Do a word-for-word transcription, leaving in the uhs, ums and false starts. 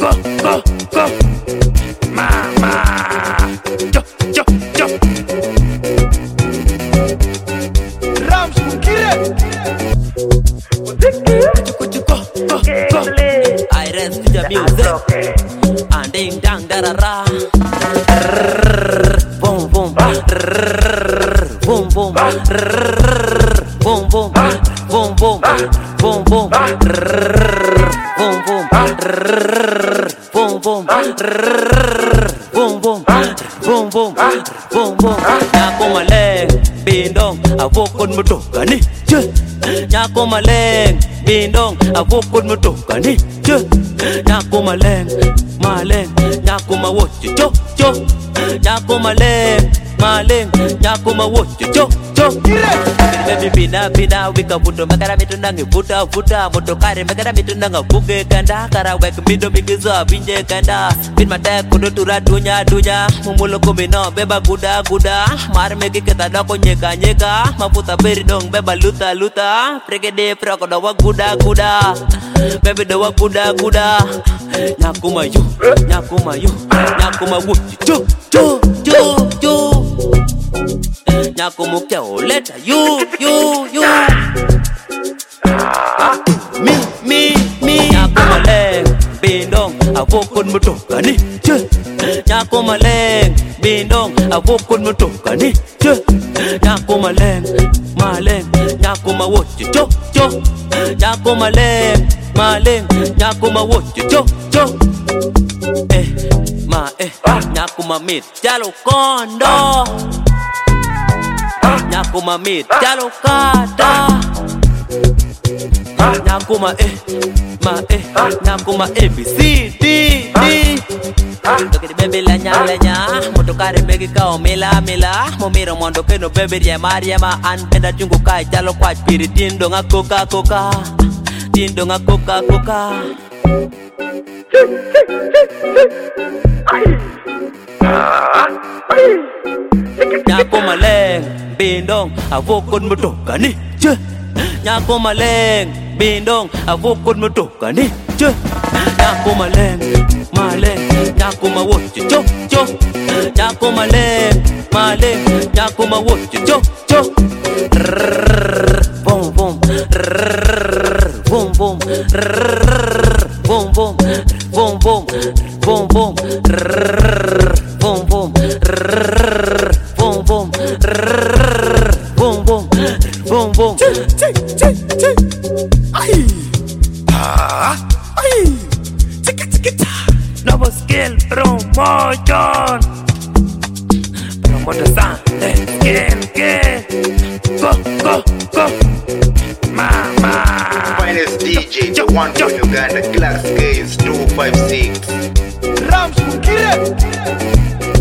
go, go, go. Mama. Yo, yo, yo. Rams Mukire. Go, go, go. I rest to the music. And ding dang da da ra. Boom boom. Boom boom. Boom boom. Boom boom. Boom boom. Boom boom. Boom boom. Boom boom. Boom boom. Boom boom. Nyako maleng bindong avokon mutoka ni. Nyako maleng bindong avokon mutoka ni. Nyako maleng maleng nyako mawocho cho cho. Nyako maleng maleng nyako mawocho cho cho. Baby bina bina wika puto makara mitunda ngivuta vuta motokari makara mitunda ngavuge kanda kara wek mido bigizo binje kanda bin mata kudo tura dunya dunya mumulo komino beba guda guda mar meki keta doko nyeka nyeka mafuta beri dong beba luta luta pregede proko dawa guda guda baby dawa guda guda nyakuma yu nyakuma yu nyakuma wuchi cho cho cho cho nyako mukya oleta you you you mi mi mi nyako maleng bindong avokon mutoka ni nyako maleng bindong avokon mutoka ni nyako maleng maleng nyako mawochi cho cho nyako maleng maleng nyako mawochi cho cho eh ma eh nyako mamit jalo kondo Nyako mamit jalo kata Nyako ma eh ma eh Nyako ma A B C D D Toki di bebe la nya la nya motokari megi kao mila mila momiro mondo keno bebe riema riema an penda chungu kai jalo kwa piri tindo nga koka koka tindo nga koka koka Nyako maleng bindong avokon mutoka ni je nyako maleng bindong avokon mutoka ni je nyako maleng maleng nyako mawochi cho cho nyako maleng maleng nyako mawochi cho cho boom boom boom boom boom boom boom boom boom boom boom boom boom boom boom boom boom boom Chick chick chick ay ah ay chick chick chick Double skill promotion promoter sound again again go go go mama Finest D J the one from Uganda class case two five six Rams Mukire